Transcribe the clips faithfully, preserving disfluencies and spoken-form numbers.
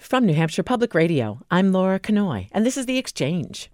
From New Hampshire Public Radio, I'm Laura Kanoy, and this is The Exchange.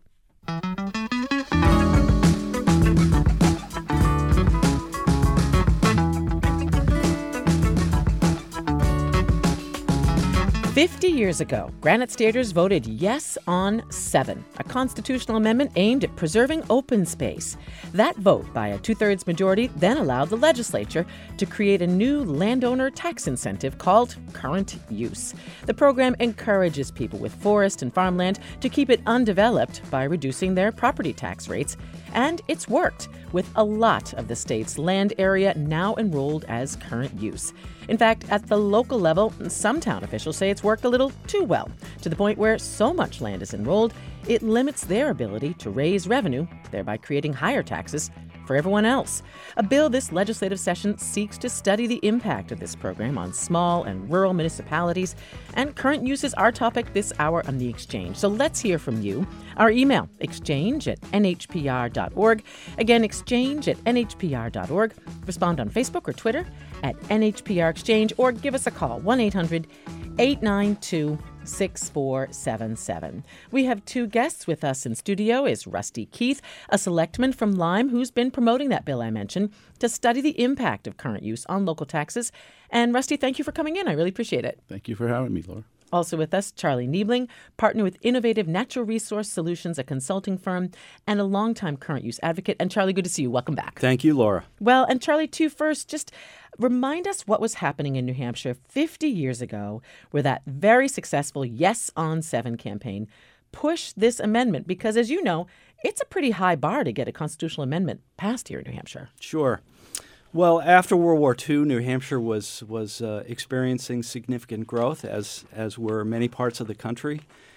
Fifty years ago, Granite Staters voted yes on seven, a constitutional amendment aimed at preserving open space. That vote by a two-thirds majority then allowed the legislature to create a new landowner tax incentive called Current Use. The program encourages people with forest and farmland to keep it undeveloped by reducing their property tax rates. And it's worked, with a lot of the state's land area now enrolled as current use. In fact, at the local level, some town officials say it's worked a little too well, to the point where so much land is enrolled, it limits their ability to raise revenue, thereby creating higher taxes for everyone else. A bill this legislative session seeks to study the impact of this program on small and rural municipalities, and current use is our topic this hour on The Exchange. So let's hear from you. Our email, exchange at n h p r dot org. Again, exchange at n h p r dot org. Respond on Facebook or Twitter at N H P R Exchange, or give us a call, one eight hundred eight nine two six four seven seven. We have two guests with us in studio. Is Rusty Keith, a selectman from Lyme who's been promoting that bill I mentioned to study the impact of current use on local taxes. And Rusty, thank you for coming in. I really appreciate it. Thank you for having me, Laura. Also with us, Charlie Niebling, partner with Innovative Natural Resource Solutions, a consulting firm, and a longtime current use advocate. And Charlie, good to see you. Welcome back. Thank you, Laura. Well, and Charlie, too, first, just remind us what was happening in New Hampshire fifty years ago, where that very successful Yes on seven campaign pushed this amendment, because as you know, it's a pretty high bar to get a constitutional amendment passed here in New Hampshire. Sure. Well, after World War Two, New Hampshire was was uh, experiencing significant growth, as as were many parts of the country,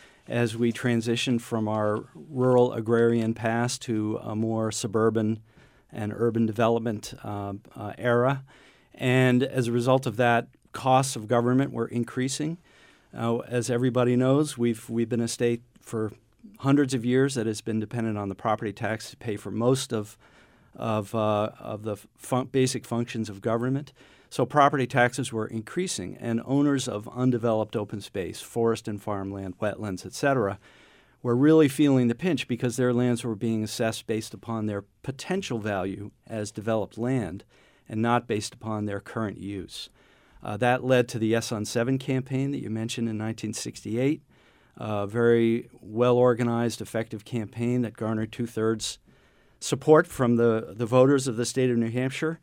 as we transitioned from our rural agrarian past to a more suburban and urban development uh, uh, era. And as a result of that, costs of government were increasing. Uh, as everybody knows, we've we've been a state for hundreds of years that has been dependent on the property tax to pay for most of of uh, of the fun- basic functions of government. So property taxes were increasing, and owners of undeveloped open space, forest and farmland, wetlands, et cetera, were really feeling the pinch because their lands were being assessed based upon their potential value as developed land and not based upon their current use. Uh, that led to the Yes on seven campaign that you mentioned in nineteen sixty-eight, a very well-organized, effective campaign that garnered two-thirds support from the, the voters of the state of New Hampshire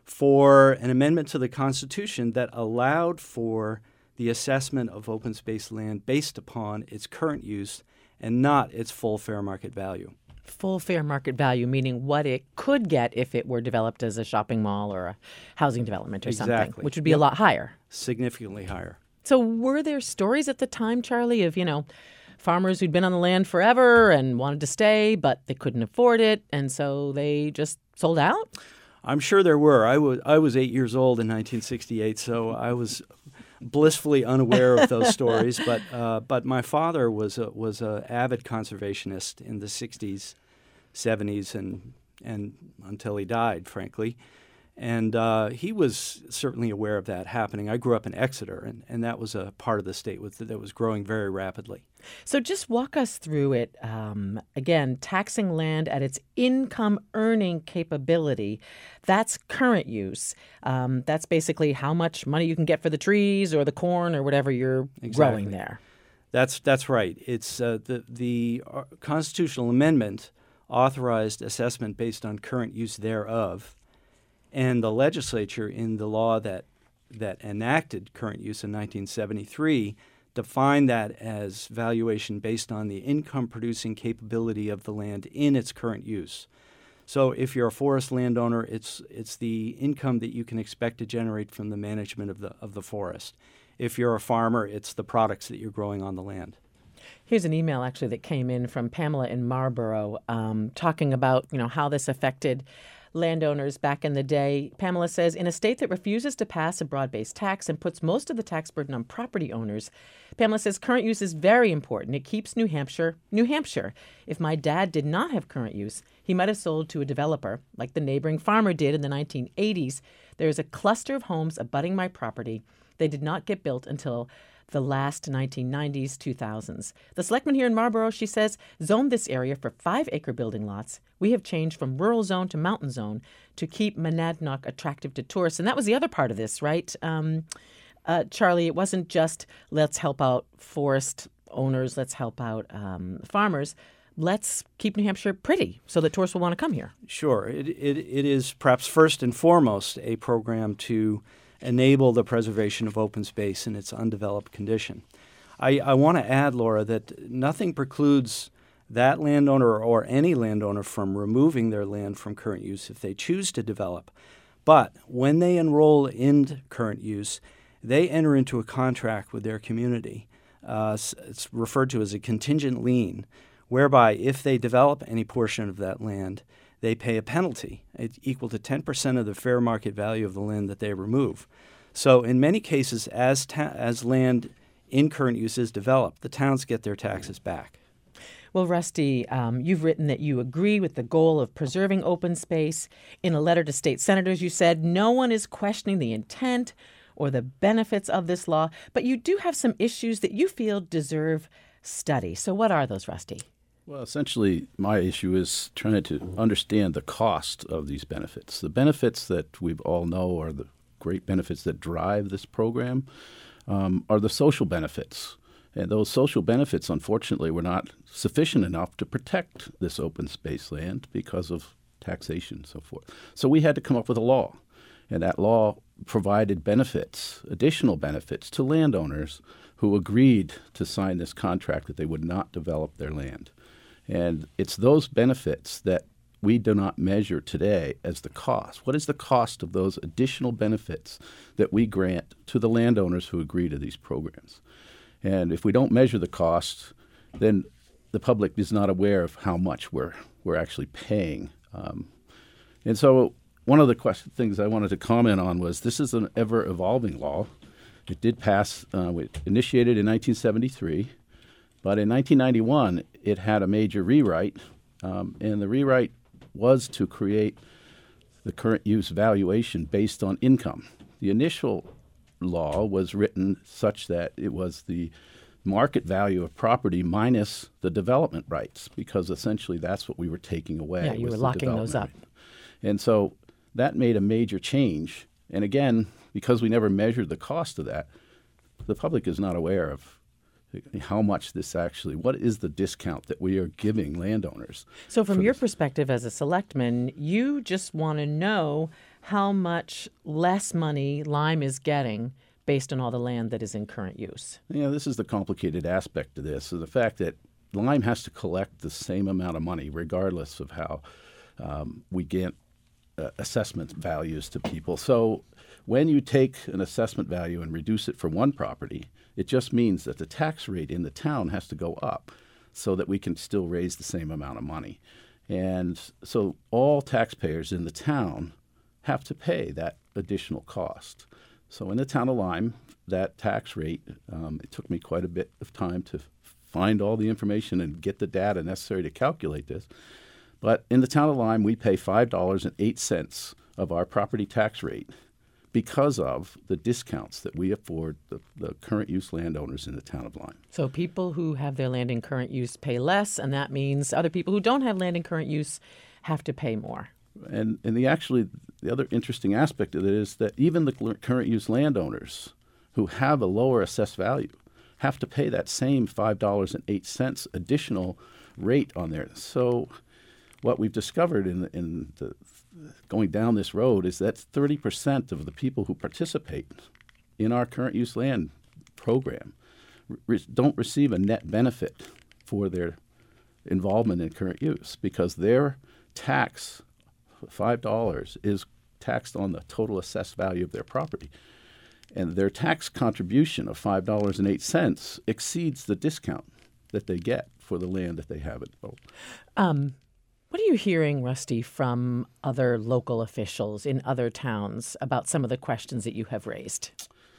for an amendment to the Constitution that allowed for the assessment of open space land based upon its current use and not its full fair market value. Full fair market value, meaning what it could get if it were developed as a shopping mall or a housing development or Exactly. something, which would be Yep. a lot higher. Significantly higher. So were there stories at the time, Charlie, of, you know, farmers who'd been on the land forever and wanted to stay, but they couldn't afford it, and so they just sold out? I'm sure there were. I was I was eight years old in nineteen sixty-eight, so I was blissfully unaware of those stories. But uh, but my father was a, was a avid conservationist in the sixties, seventies, and and until he died, frankly. And uh, he was certainly aware of that happening. I grew up in Exeter, and, and that was a part of the state with, that was growing very rapidly. So just walk us through it. Um, again, taxing land at its income-earning capability, that's current use. Um, that's basically how much money you can get for the trees or the corn or whatever you're Exactly. growing there. That's that's right. It's uh, the the uh, constitutional amendment authorized assessment based on current use thereof. And the legislature, in the law that that enacted current use in nineteen seventy-three, defined that as valuation based on the income-producing capability of the land in its current use. So if you're a forest landowner, it's it's the income that you can expect to generate from the management of the of the forest. If you're a farmer, it's the products that you're growing on the land. Here's an email actually that came in from Pamela in Marlborough, um, talking about, you know, how this affected landowners back in the day. Pamela says, in a state that refuses to pass a broad-based tax and puts most of the tax burden on property owners, Pamela says current use is very important. It keeps New Hampshire, New Hampshire. If my dad did not have current use, he might have sold to a developer, like the neighboring farmer did in the nineteen eighties. There is a cluster of homes abutting my property. They did not get built until the last nineteen nineties, two thousands. The selectman here in Marlborough, she says, zoned this area for five-acre building lots. We have changed from rural zone to mountain zone to keep Monadnock attractive to tourists. And that was the other part of this, right? Um, uh, Charlie, it wasn't just let's help out forest owners, let's help out um, farmers. Let's keep New Hampshire pretty so that tourists will want to come here. Sure. It, it, it is perhaps first and foremost a program to enable the preservation of open space in its undeveloped condition. I, I want to add, Laura, that nothing precludes that landowner or any landowner from removing their land from current use if they choose to develop. But when they enroll in current use, they enter into a contract with their community. Uh, it's referred to as a contingent lien, whereby if they develop any portion of that land, they pay a penalty equal to ten percent of the fair market value of the land that they remove. So in many cases, as ta- as land in current use is developed, the towns get their taxes back. Well, Rusty, um, you've written that you agree with the goal of preserving open space. In a letter to state senators, you said no one is questioning the intent or the benefits of this law, but you do have some issues that you feel deserve study. So what are those, Rusty? Well, essentially, my issue is trying to understand the cost of these benefits. The benefits that we all know are the great benefits that drive this program um, are the social benefits. And those social benefits, unfortunately, were not sufficient enough to protect this open space land because of taxation and so forth. So we had to come up with a law. And that law provided benefits, additional benefits, to landowners who agreed to sign this contract that they would not develop their land. And it's those benefits that we do not measure today as the cost. What is the cost of those additional benefits that we grant to the landowners who agree to these programs? And if we don't measure the cost, then the public is not aware of how much we're we're actually paying. Um, and so one of the question, things I wanted to comment on was this is an ever-evolving law. It did pass, uh, it initiated in nineteen seventy-three. But in nineteen ninety-one, it had a major rewrite, um, and the rewrite was to create the current use valuation based on income. The initial law was written such that it was the market value of property minus the development rights, because essentially that's what we were taking away. Yeah, you were locking those up. Right. And so that made a major change. And again, because we never measured the cost of that, the public is not aware of how much this actually, what is the discount that we are giving landowners? So from your this? perspective as a selectman, you just want to know how much less money Lyme is getting based on all the land that is in current use. Yeah, this is the complicated aspect of this, is the fact that Lyme has to collect the same amount of money regardless of how um, we get uh, assessment values to people. So when you take an assessment value and reduce it for one property, it just means that the tax rate in the town has to go up so that we can still raise the same amount of money. And so all taxpayers in the town have to pay that additional cost. So in the town of Lyme, that tax rate, um, it took me quite a bit of time to find all the information and get the data necessary to calculate this. But in the town of Lyme, we pay five dollars and eight cents of our property tax rate because of the discounts that we afford the, the current use landowners in the town of Lyme. So people who have their land in current use pay less, and that means other people who don't have land in current use have to pay more. And and the actually the other interesting aspect of it is that even the current use landowners who have a lower assessed value have to pay that same five dollars and eight cents additional rate on there. So what we've discovered in the, in the going down this road is that thirty percent of the people who participate in our current use land program re- don't receive a net benefit for their involvement in current use because their tax, five dollars, is taxed on the total assessed value of their property. And their tax contribution of five dollars and eight cents exceeds the discount that they get for the land that they have at vote. Um, what are you hearing, Rusty, from other local officials in other towns about some of the questions that you have raised?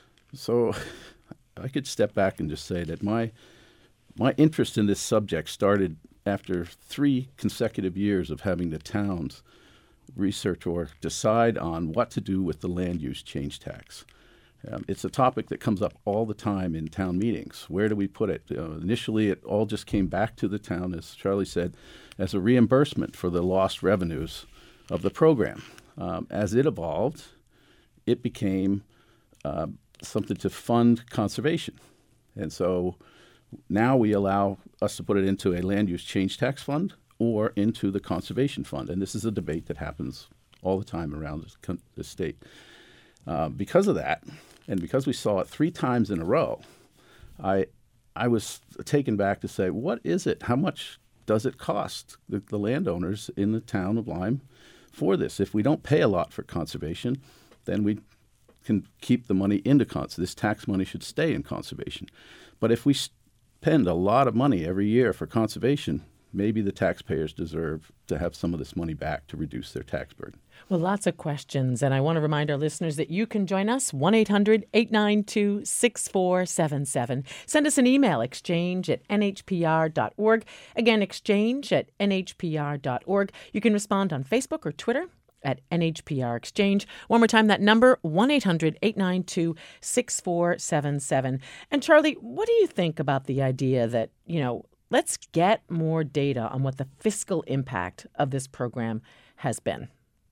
So I could step back and just say that my my interest in this subject started after three consecutive years of having the towns research or decide on what to do with the land use change tax. Um, it's a topic that comes up all the time in town meetings. Where do we put it? Uh, initially, it all just came back to the town, as Charlie said, as a reimbursement for the lost revenues of the program. Um, as it evolved, it became uh, something to fund conservation. And so now we allow us to put it into a land use change tax fund or into the conservation fund. And this is a debate that happens all the time around this, con- this state. Uh, because of that, and because we saw it three times in a row, I I was taken back to say, what is it? How much does it cost the, the landowners in the town of Lyme for this? If we don't pay a lot for conservation, then we can keep the money into conservation. This tax money should stay in conservation. But if we spend a lot of money every year for conservation, maybe the taxpayers deserve to have some of this money back to reduce their tax burden. Well, lots of questions, and I want to remind our listeners that you can join us, one eight hundred eight nine two six four seven seven. Send us an email, exchange at n h p r dot org. Again, exchange at n h p r dot org. You can respond on Facebook or Twitter at N H P R Exchange. One more time, that number, one eight hundred eight nine two six four seven seven. And Charlie, what do you think about the idea that, you know, let's get more data on what the fiscal impact of this program has been?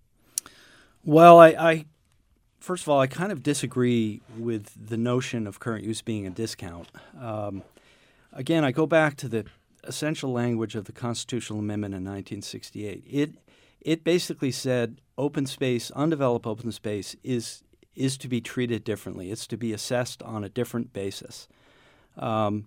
Well, I, I first of all, I kind of disagree with the notion of current use being a discount. Um, again, I go back to the essential language of the Constitutional Amendment in nineteen sixty-eight. It it basically said open space, undeveloped open space, is is to be treated differently. It's to be assessed on a different basis. Um,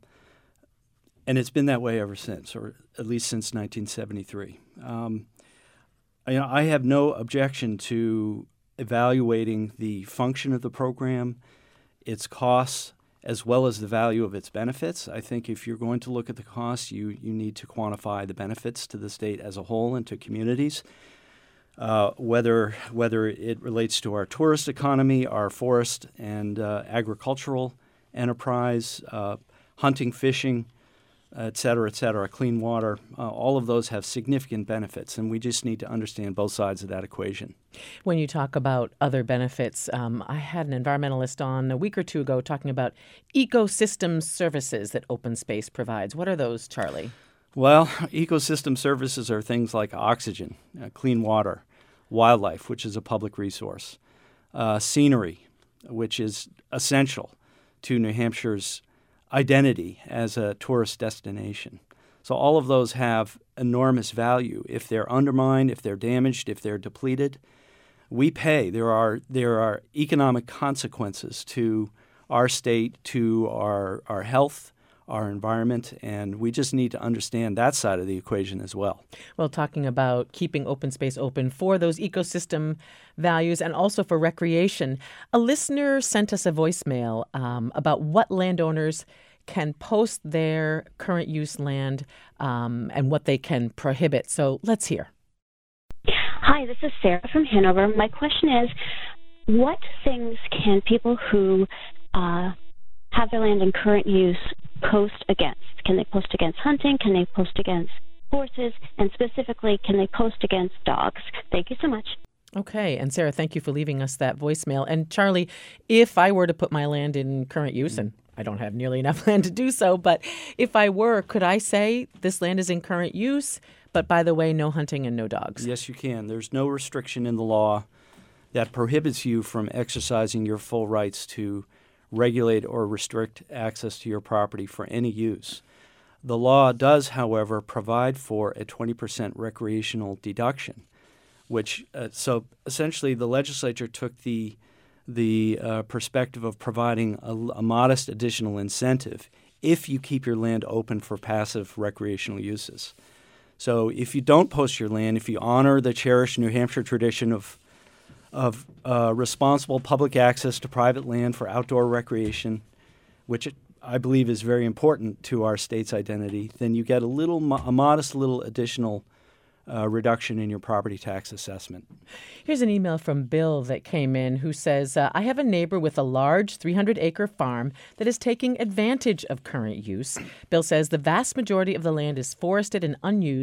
and it's been that way ever since, or at least since nineteen seventy-three. Um, You know, I have no objection to evaluating the function of the program, its costs, as well as the value of its benefits. I think if you're going to look at the costs, you, you need to quantify the benefits to the state as a whole and to communities, uh, whether whether it relates to our tourist economy, our forest and uh, agricultural enterprise, uh, hunting, fishing, et cetera, et cetera, clean water. Uh, all of those have significant benefits, and we just need to understand both sides of that equation. When you talk about other benefits, um, I had an environmentalist on a week or two ago talking about ecosystem services that open space provides. What are those, Charlie? Well, ecosystem services are things like oxygen, uh, clean water, wildlife, which is a public resource, uh, scenery, which is essential to New Hampshire's identity as a tourist destination. So all of those have enormous value. If they're undermined, if they're damaged, if they're depleted, we pay. There are there are economic consequences to our state, to our our health, our environment, and we just need to understand that side of the equation as well. Well, talking about keeping open space open for those ecosystem values and also for recreation, a listener sent us a voicemail um, about what landowners can post their current use land um, and what they can prohibit. So let's hear. Hi, this is Sarah from Hanover. My question is, what things can people who uh, have their land in current use post against? Can they post against hunting? Can they post against horses? And specifically, can they post against dogs? Thank you so much. Okay. And Sarah, thank you for leaving us that voicemail. And Charlie, if I were to put my land in current use, and I don't have nearly enough land to do so, but if I were, could I say this land is in current use, but by the way, no hunting and no dogs? Yes, you can. There's no restriction in the law that prohibits you from exercising your full rights to regulate or restrict access to your property for any use. The law does, however, provide for a twenty percent recreational deduction, which uh, so essentially the legislature took the the uh, perspective of providing a, a modest additional incentive if you keep your land open for passive recreational uses. So if you don't post your land, if you honor the cherished New Hampshire tradition of of uh, responsible public access to private land for outdoor recreation, which it, I believe is very important to our state's identity, then you get a little, mo- a modest little additional uh, reduction in your property tax assessment. Here's an email from Bill that came in who says, uh, I have a neighbor with a large three hundred acre farm that is taking advantage of current use. Bill says the vast majority of the land is forested and unused,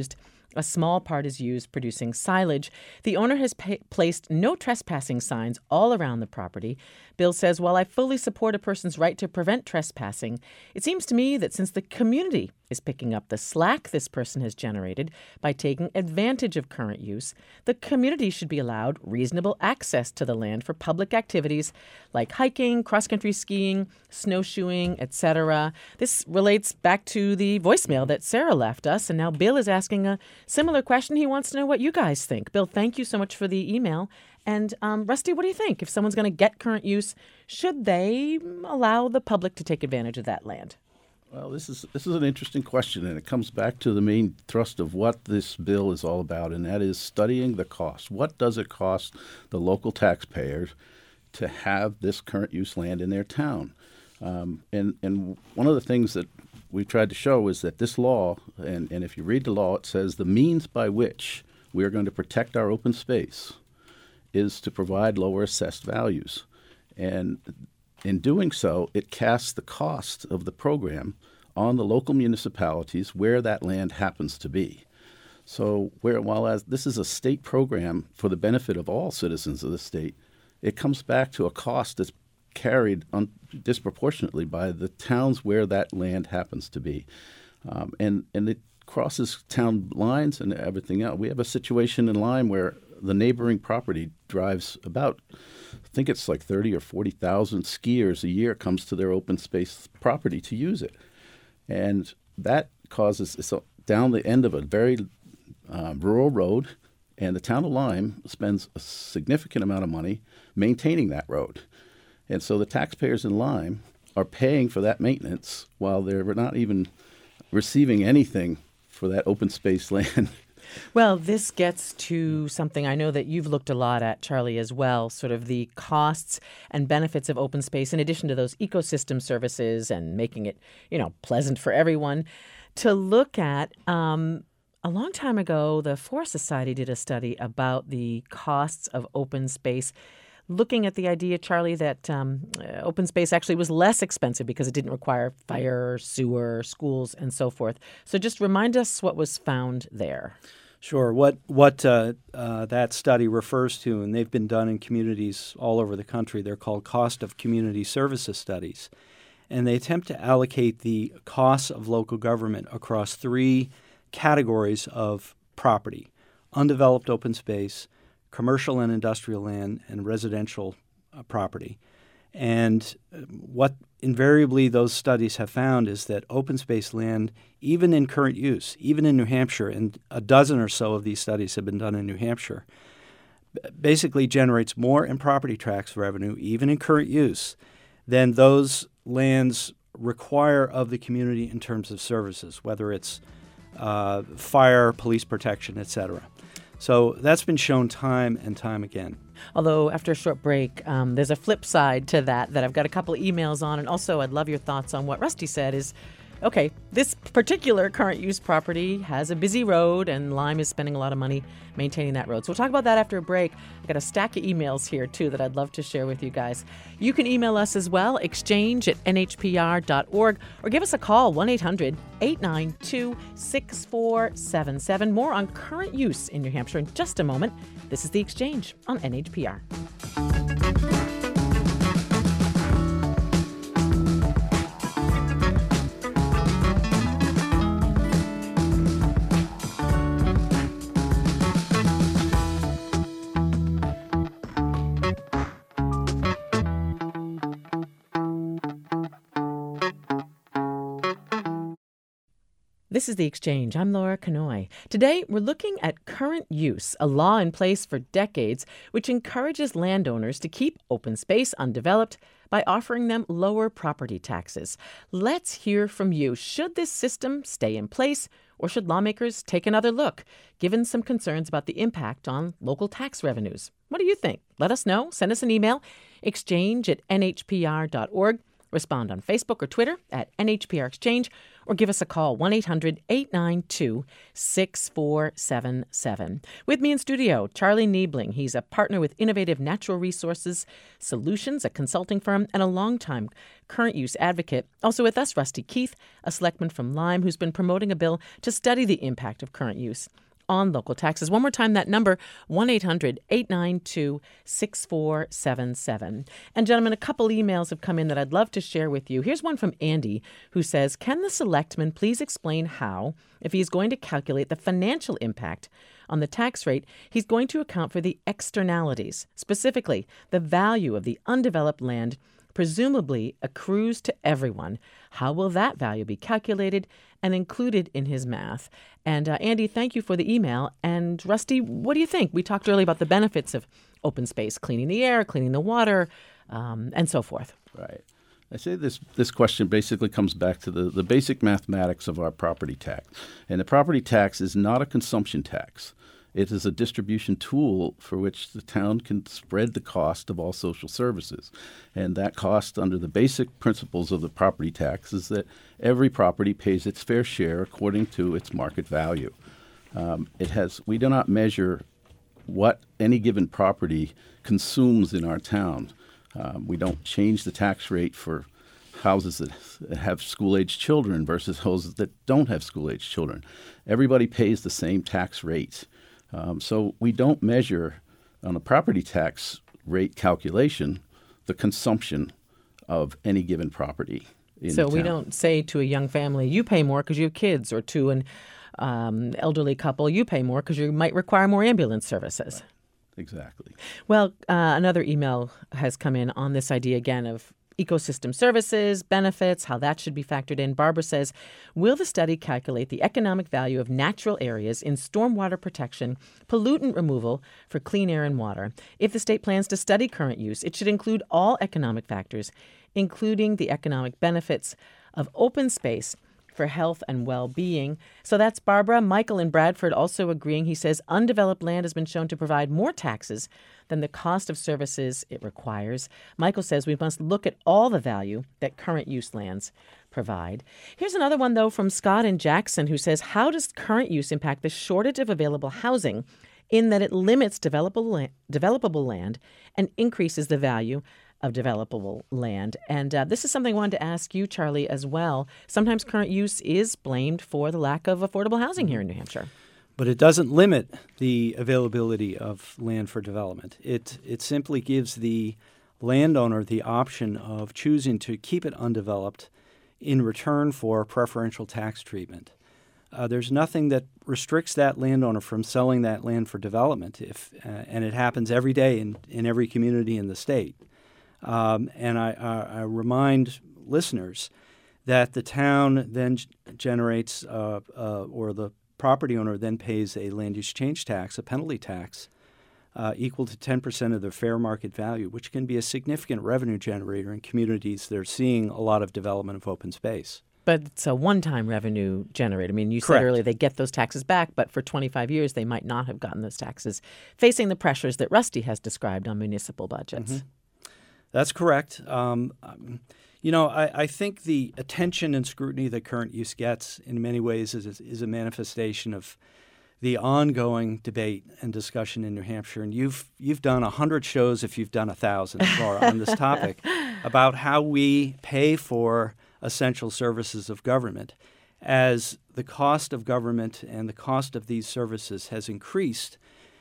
A small part is used producing silage. The owner has pa- placed no trespassing signs all around the property. Bill says, while I fully support a person's right to prevent trespassing, it seems to me that since the community is picking up the slack this person has generated by taking advantage of current use, the community should be allowed reasonable access to the land for public activities like hiking, cross-country skiing, snowshoeing, et cetera. This relates back to the voicemail that Sarah left us, and now Bill is asking a similar question. He wants to know what you guys think. Bill, thank you so much for the email. And um, Rusty, what do you think? If someone's going to get current use, should they allow the public to take advantage of that land? Well, this is this is an interesting question, and it comes back to the main thrust of what this bill is all about, and that is studying the cost. What does it cost the local taxpayers to have this current use land in their town? Um, and, and one of the things that we've tried to show is that this law, and, and if you read the law, it says the means by which we are going to protect our open space is to provide lower assessed values. And in doing so, it casts the cost of the program on the local municipalities where that land happens to be. So where, while as this is a state program for the benefit of all citizens of the state, it comes back to a cost that's carried on disproportionately by the towns where that land happens to be. Um, and, and it crosses town lines and everything else. We have a situation in Lyme where the neighboring property drives about, I think it's like thirty or forty thousand skiers a year comes to their open space property to use it. And that causes, it's down the end of a very uh, rural road, and the town of Lyme spends a significant amount of money maintaining that road. And so the taxpayers in Lyme are paying for that maintenance while they're not even receiving anything for that open space land. Well, this gets to something I know that you've looked a lot at, Charlie, as well, sort of the costs and benefits of open space, in addition to those ecosystem services and making it, you know, pleasant for everyone. To look at, um, a long time ago, the Forest Society did a study about the costs of open space, looking at the idea, Charlie, that um, open space actually was less expensive because it didn't require fire, sewer, schools, and so forth. So just remind us what was found there. Sure. What what uh, uh, that study refers to, and they've been done in communities all over the country, they're called cost of community services studies. And they attempt to allocate the costs of local government across three categories of property: undeveloped open space, commercial and industrial land, and residential uh, property. And what invariably those studies have found is that open space land, even in current use, even in New Hampshire, and a dozen or so of these studies have been done in New Hampshire, basically generates more in property tax revenue, even in current use, than those lands require of the community in terms of services, whether it's uh, fire, police protection, et cetera. So that's been shown time and time again. Although after a short break, um, there's a flip side to that that I've got a couple of emails on. And also I'd love your thoughts on what Rusty said is, okay, this particular current use property has a busy road and Lyme is spending a lot of money maintaining that road. So we'll talk about that after a break. I've got a stack of emails here, too, that I'd love to share with you guys. You can email us as well, exchange at n h p r dot org, or give us a call, one eight hundred eight nine two six four seven seven. More on current use in New Hampshire in just a moment. This is The Exchange on N H P R. This is The Exchange. I'm Laura Kanoy. Today, we're looking at current use, a law in place for decades which encourages landowners to keep open space undeveloped by offering them lower property taxes. Let's hear from you. Should this system stay in place, or should lawmakers take another look, given some concerns about the impact on local tax revenues? What do you think? Let us know. Send us an email, exchange at n h p r dot org. Respond on Facebook or Twitter at N H P R Exchange, or give us a call, one eight hundred eight nine two six four seven seven. With me in studio, Charlie Niebling. He's a partner with Innovative Natural Resources Solutions, a consulting firm, and a longtime current use advocate. Also with us, Rusty Keith, a selectman from Lyme, who's been promoting a bill to study the impact of current use. on local taxes. One more time, that number, one eight hundred eight nine two six four seven seven. And gentlemen, a couple emails have come in that I'd love to share with you. Here's one from Andy who says, can the selectman please explain how, if he's going to calculate the financial impact on the tax rate, he's going to account for the externalities, specifically the value of the undeveloped land presumably accrues to everyone. How will that value be calculated and included in his math? And uh, Andy, thank you for the email. And Rusty, what do you think? We talked earlier about the benefits of open space, cleaning the air, cleaning the water, um, and so forth. Right. I say this this question basically comes back to the, the basic mathematics of our property tax. And the property tax is not a consumption tax. It is a distribution tool for which the town can spread the cost of all social services. And that cost, under the basic principles of the property tax, is that every property pays its fair share according to its market value. Um, it has we do not measure what any given property consumes in our town. Um, we don't change the tax rate for houses that have school-aged children versus houses that don't have school-aged children. Everybody pays the same tax rate. Um, so we don't measure on a property tax rate calculation the consumption of any given property in So the we town. don't say to a young family, you pay more because you have kids, or to an um, elderly couple, you pay more because you might require more ambulance services. Right. Exactly. Well, uh, another email has come in on this idea again of ecosystem services, benefits, how that should be factored in. Barbara says, will the study calculate the economic value of natural areas in stormwater protection, pollutant removal for clean air and water? If the state plans to study current use, it should include all economic factors, including the economic benefits of open space for health and well-being. So that's Barbara. Michael in Bradford also agreeing. He says undeveloped land has been shown to provide more taxes than the cost of services it requires. Michael says we must look at all the value that current use lands provide. Here's another one, though, from Scott in Jackson, who says, how does current use impact the shortage of available housing in that it limits developable land, developable land and increases the value of developable land? And uh, this is something I wanted to ask you, Charlie, as well. Sometimes current use is blamed for the lack of affordable housing here in New Hampshire. But it doesn't limit the availability of land for development. It it simply gives the landowner the option of choosing to keep it undeveloped in return for preferential tax treatment. Uh, there's nothing that restricts that landowner from selling that land for development, if uh, and it happens every day in, in every community in the state. Um, and I, I, I remind listeners that the town then g- generates, uh, uh, or the property owner then pays a land use change tax, a penalty tax, uh, equal to ten percent of their fair market value, which can be a significant revenue generator in communities that are seeing a lot of development of open space. But it's a one-time revenue generator. I mean, you Correct. said earlier they get those taxes back, but for twenty-five years they might not have gotten those taxes, facing the pressures that Rusty has described on municipal budgets. Mm-hmm. That's correct. Um, um, you know, I, I think the attention and scrutiny that current use gets in many ways is, is a manifestation of the ongoing debate and discussion in New Hampshire. And you've you've done a hundred shows, if you've done a thousand, Laura, on this topic about how we pay for essential services of government. As the cost of government and the cost of these services has increased,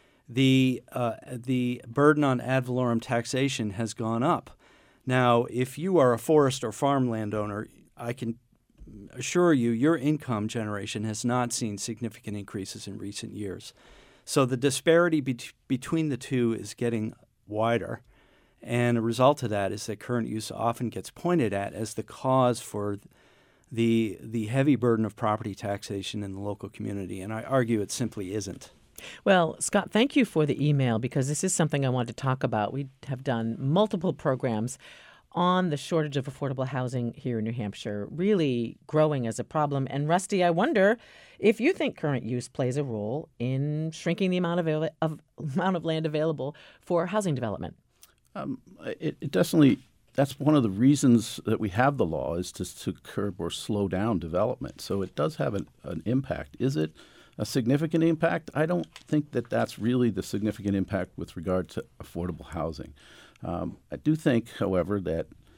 the uh, the burden on ad valorem taxation has gone up. Now, if you are a forest or farm landowner, I can assure you your income generation has not seen significant increases in recent years. So the disparity be- between the two is getting wider. And a result of that is that current use often gets pointed at as the cause for the the heavy burden of property taxation in the local community. And I argue it simply isn't. Well, Scott, thank you for the email, because this is something I wanted to talk about. We have done multiple programs on the shortage of affordable housing here in New Hampshire, really growing as a problem. And Rusty, I wonder if you think current use plays a role in shrinking the amount of, avail- of amount of land available for housing development. Um, it, it definitely, that's one of the reasons that we have the law, is to, to curb or slow down development. So it does have an, an impact. Is it a significant impact? I don't think that that's really the significant impact with regard to affordable housing. Um, I do think, however, that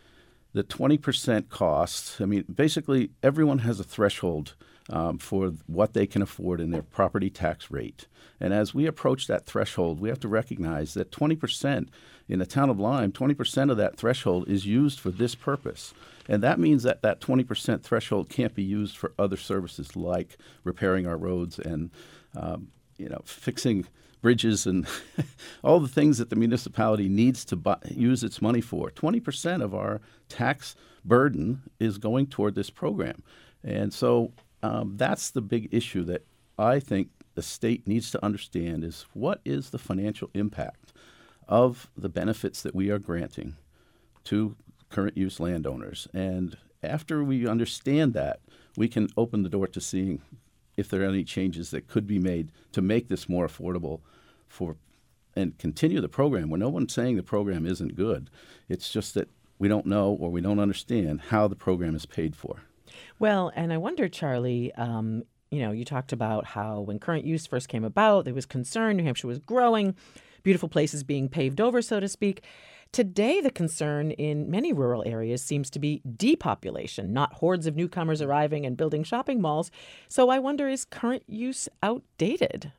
the twenty percent cost, I mean, basically everyone has a threshold um, for what they can afford in their property tax rate. And as we approach that threshold, we have to recognize that twenty percent in the town of Lyme, twenty percent of that threshold is used for this purpose. And that means that that twenty percent threshold can't be used for other services like repairing our roads and, um, you know, fixing bridges and all the things that the municipality needs to buy, use its money for. twenty percent of our tax burden is going toward this program. And so um, that's the big issue that I think the state needs to understand is what is the financial impact of the benefits that we are granting to current use landowners. And after we understand that, we can open the door to seeing if there are any changes that could be made to make this more affordable for and continue the program. Well, no one's saying the program isn't good. It's just that we don't know or we don't understand how the program is paid for. Well, and I wonder, Charlie, um, you know, you talked about how when current use first came about, there was concern New Hampshire was growing, beautiful places being paved over, so to speak. Today, the concern in many rural areas seems to be depopulation, not hordes of newcomers arriving and building shopping malls. So I wonder, is current use outdated?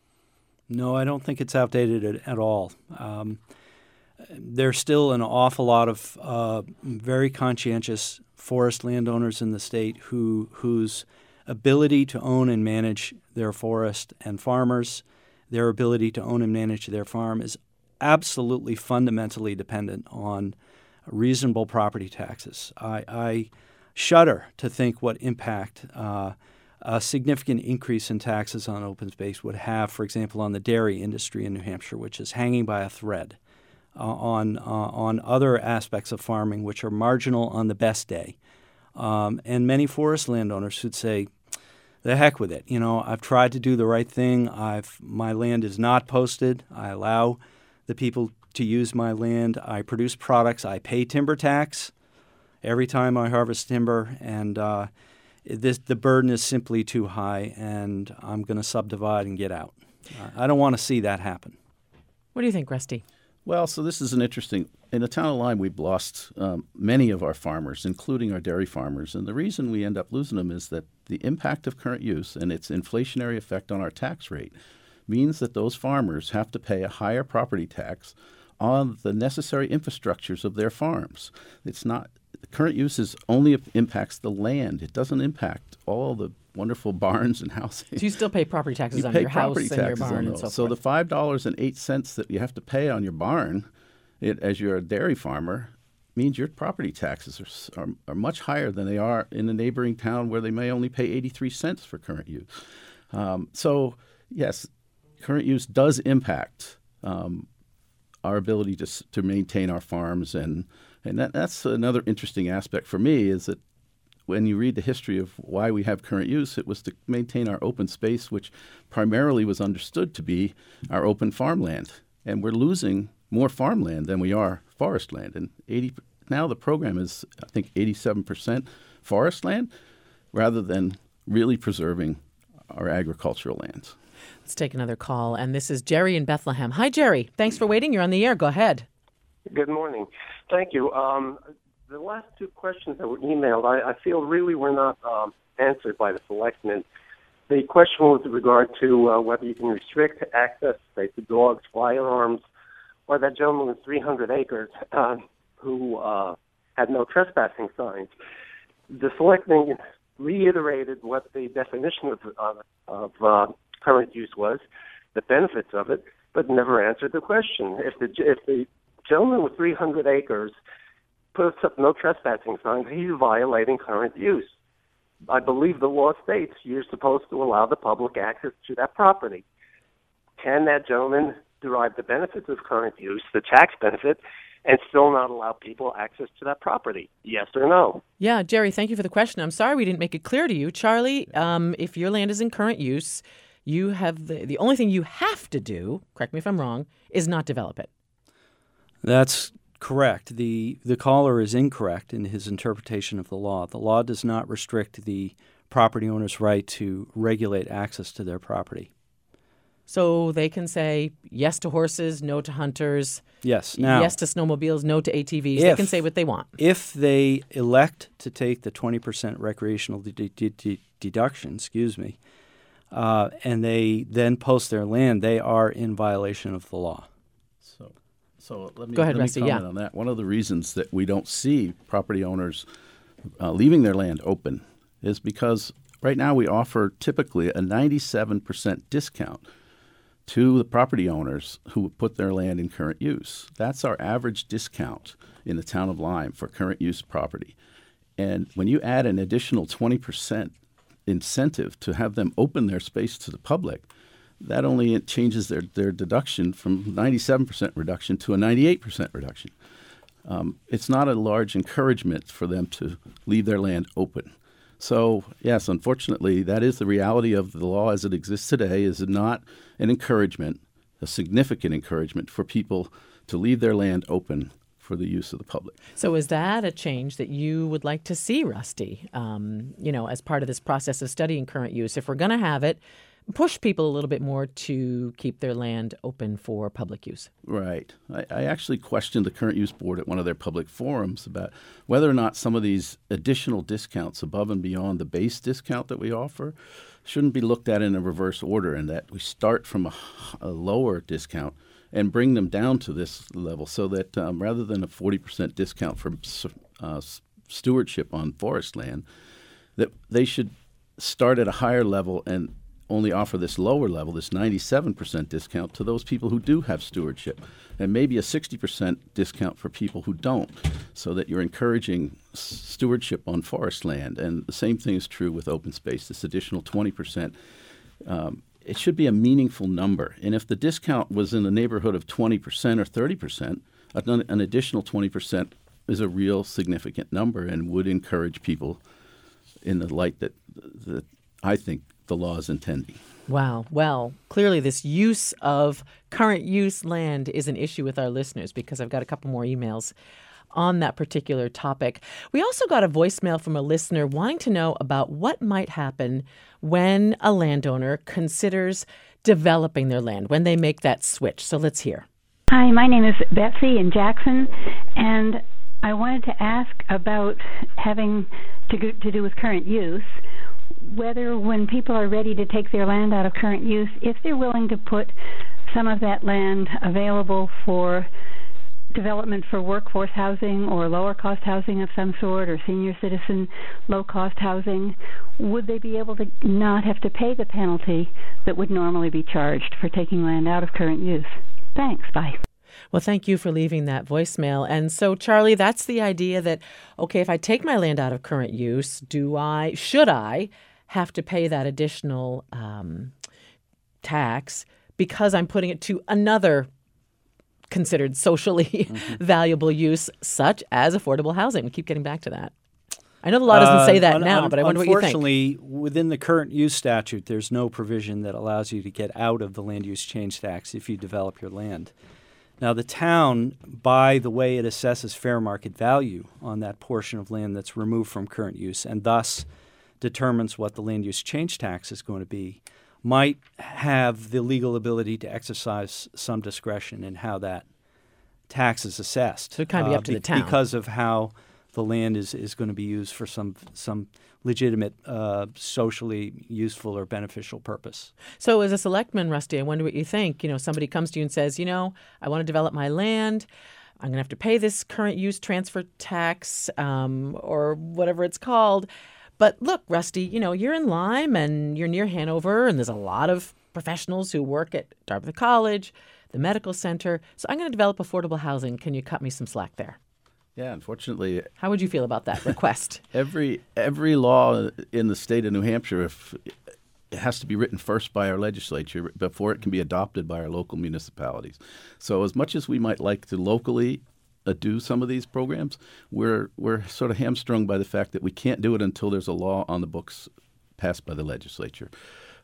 No, I don't think it's outdated at, at all. Um, there's still an awful lot of uh, very conscientious forest landowners in the state who whose ability to own and manage their forest and farmers, their ability to own and manage their farm is absolutely fundamentally dependent on reasonable property taxes. I, I shudder to think what impact uh, a significant increase in taxes on open space would have, for example, on the dairy industry in New Hampshire, which is hanging by a thread, uh, on uh, on other aspects of farming which are marginal on the best day. Um, and many forest landowners would say, the heck with it. You know, I've tried to do the right thing. I've my land is not posted. I allow the people to use my land. I produce products. I pay timber tax every time I harvest timber, and uh, this the burden is simply too high, and I'm going to subdivide and get out. Uh, I don't want to see that happen. What do you think, Rusty? Well, so this is an interesting. In the town of Lyme, we've lost um, many of our farmers, including our dairy farmers. And the reason we end up losing them is that the impact of current use and its inflationary effect on our tax rate means that those farmers have to pay a higher property tax on the necessary infrastructures of their farms. It's not current use is only impacts the land. It doesn't impact all the wonderful barns and houses. So you still pay property taxes you on pay your house property and your taxes barn on and those. so forth. So the five dollars and eight cents that you have to pay on your barn, it, as you're a dairy farmer, means your property taxes are, are are much higher than they are in a neighboring town where they may only pay eighty-three cents for current use. Um, so yes, current use does impact um, our ability to to maintain our farms, and and that, that's another interesting aspect for me is that when you read the history of why we have current use, it was to maintain our open space, which primarily was understood to be our open farmland, and we're losing more farmland than we are forest land, and eighty now the program is I think eighty-seven percent forest land, rather than really preserving our agricultural lands. Let's take another call, and this is Jerry in Bethlehem. Hi, Jerry. Thanks for waiting. You're on the air. Go ahead. Good morning. Thank you. Um, the last two questions that were emailed, I, I feel really were not um, answered by the selectmen. The question was with regard to uh, whether you can restrict access, say, to dogs, firearms, or that gentleman with three hundred acres uh, who uh, had no trespassing signs. The selectmen reiterated what the definition of, uh, of uh, current use was, the benefits of it, but never answered the question. If the if the gentleman with three hundred acres puts up no trespassing signs, he's violating current use. I believe the law states you're supposed to allow the public access to that property. Can that gentleman derive the benefits of current use, the tax benefit, and still not allow people access to that property? Yes or no? Yeah, Jerry, thank you for the question. I'm sorry we didn't make it clear to you. Charlie, um, if your land is in current use, you have the, the only thing you have to do, correct me if I'm wrong, is not develop it. That's correct. The the caller is incorrect in his interpretation of the law. The law does not restrict the property owner's right to regulate access to their property. So they can say yes to horses, no to hunters. Yes. Now, yes to snowmobiles, no to A T Vs. If, they can say what they want. If they elect to take the twenty percent recreational de- de- de- deduction, excuse me, uh, and they then post their land, they are in violation of the law. So, so let me, Go ahead, let me Rusty, comment yeah. on that. One of the reasons that we don't see property owners uh, leaving their land open is because right now we offer typically a ninety-seven percent discount to the property owners who put their land in current use. That's our average discount in the town of Lyme for current use property. And when you add an additional twenty percent incentive to have them open their space to the public, that only changes their, their deduction from ninety-seven percent reduction to a ninety-eight percent reduction. Um, it's not a large encouragement for them to leave their land open. So, yes, unfortunately, that is the reality of the law as it exists today, is not an encouragement, a significant encouragement for people to leave their land open for the use of the public. So is that a change that you would like to see, Rusty, um, you know, as part of this process of studying current use? If we're going to have it, push people a little bit more to keep their land open for public use. Right. I, I actually questioned the Current Use Board at one of their public forums about whether or not some of these additional discounts above and beyond the base discount that we offer shouldn't be looked at in a reverse order, and that we start from a, a lower discount and bring them down to this level so that um, rather than a forty percent discount for uh, stewardship on forest land, that they should start at a higher level and only offer this lower level, this ninety-seven percent discount to those people who do have stewardship, and maybe a sixty percent discount for people who don't, so that you're encouraging stewardship on forest land. And the same thing is true with open space, this additional twenty percent. Um, it should be a meaningful number. And if the discount was in the neighborhood of twenty percent or thirty percent, an, an additional twenty percent is a real significant number and would encourage people in the light that, that I think the law is intending. Wow. Well, clearly this use of current use land is an issue with our listeners, because I've got a couple more emails on that particular topic. We also got a voicemail from a listener wanting to know about what might happen when a landowner considers developing their land, when they make that switch. So let's hear. Hi, my name is Betsy in Jackson, and I wanted to ask about having to, go, to do with current use, whether when people are ready to take their land out of current use, if they're willing to put some of that land available for development for workforce housing or lower cost housing of some sort, or senior citizen low cost housing, would they be able to not have to pay the penalty that would normally be charged for taking land out of current use? Thanks. Bye. Well, thank you for leaving that voicemail. And so, Charlie, that's the idea that, okay, if I take my land out of current use, do I, should I have to pay that additional um, tax because I'm putting it to another considered socially mm-hmm. valuable use, such as affordable housing? We keep getting back to that. I know the law doesn't say that uh, un- now, un- but I wonder what you think. Unfortunately, within the current use statute, there's no provision that allows you to get out of the land use change tax if you develop your land. Now, the town, by the way it assesses fair market value on that portion of land that's removed from current use, and thus determines what the land use change tax is going to be, might have the legal ability to exercise some discretion in how that tax is assessed. So it kind of be uh, up to the be- town. Because of how the land is, is going to be used for some some legitimate, uh, socially useful or beneficial purpose. So as a selectman, Rusty, I wonder what you think. You know, somebody comes to you and says, you know, I want to develop my land. I'm going to have to pay this current use transfer tax um, or whatever it's called. But look, Rusty, you know, you're in Lyme and you're near Hanover, and there's a lot of professionals who work at Dartmouth College, the medical center. So I'm going to develop affordable housing. Can you cut me some slack there? Yeah, unfortunately. How would you feel about that request? every every law in the state of New Hampshire, if, it has to be written first by our legislature before it can be adopted by our local municipalities. So as much as we might like to locally uh, do some of these programs, we're we're sort of hamstrung by the fact that we can't do it until there's a law on the books passed by the legislature.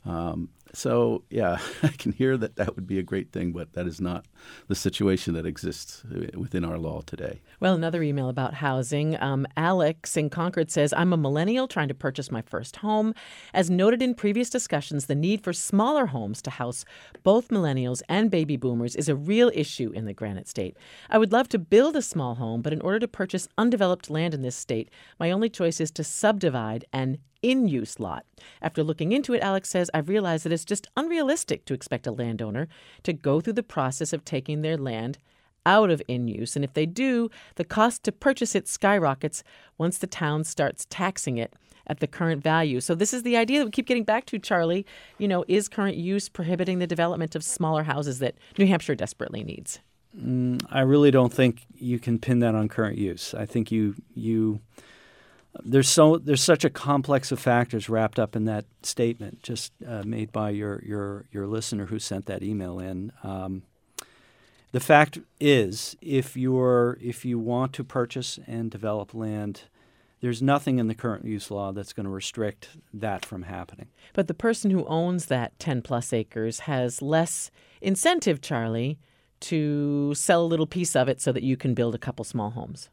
Um, so, yeah, I can hear that that would be a great thing, but that is not the situation that exists within our law today. Well, another email about housing. Um, Alex in Concord says, I'm a millennial trying to purchase my first home. As noted in previous discussions, the need for smaller homes to house both millennials and baby boomers is a real issue in the Granite State. I would love to build a small home, but in order to purchase undeveloped land in this state, my only choice is to subdivide an in-use lot. After looking into it, Alex says, I've realized that it's just unrealistic to expect a landowner to go through the process of taking their land out of in-use. And if they do, the cost to purchase it skyrockets once the town starts taxing it at the current value. So this is the idea that we keep getting back to, Charlie. You know, is current use prohibiting the development of smaller houses that New Hampshire desperately needs? Mm, I really don't think you can pin that on current use. I think you you... There's so there's such a complex of factors wrapped up in that statement just uh, made by your, your your listener who sent that email in. Um, the fact is, if you're if you want to purchase and develop land, there's nothing in the current use law that's going to restrict that from happening. But the person who owns that ten plus acres has less incentive, Charlie, to sell a little piece of it so that you can build a couple small homes.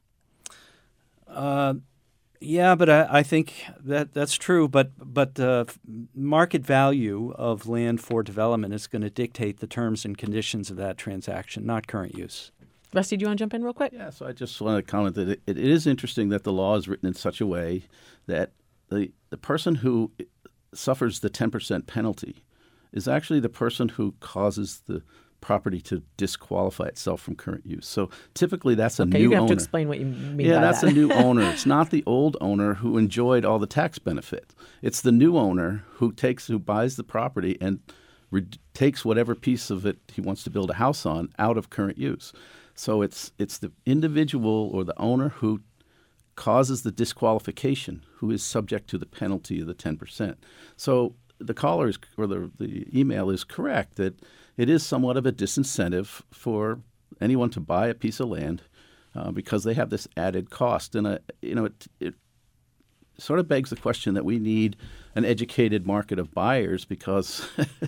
Uh, Yeah, but I, I think that that's true. But but the uh, market value of land for development is going to dictate the terms and conditions of that transaction, not current use. Rusty, do you want to jump in real quick? Yeah, so I just want to comment that it, it is interesting that the law is written in such a way that the the person who suffers the ten percent penalty is actually the person who causes the property to disqualify itself from current use. So typically that's a okay, new owner. You have owner. to explain what you mean yeah, by that's that. a new owner. It's not the old owner who enjoyed all the tax benefit. It's the new owner who takes who buys the property and re- takes whatever piece of it he wants to build a house on out of current use. So it's it's the individual or the owner who causes the disqualification who is subject to the penalty of the ten percent. So the caller is, or the, the email is correct that it is somewhat of a disincentive for anyone to buy a piece of land uh, because they have this added cost. And, uh, you know, it, it sort of begs the question that we need an educated market of buyers because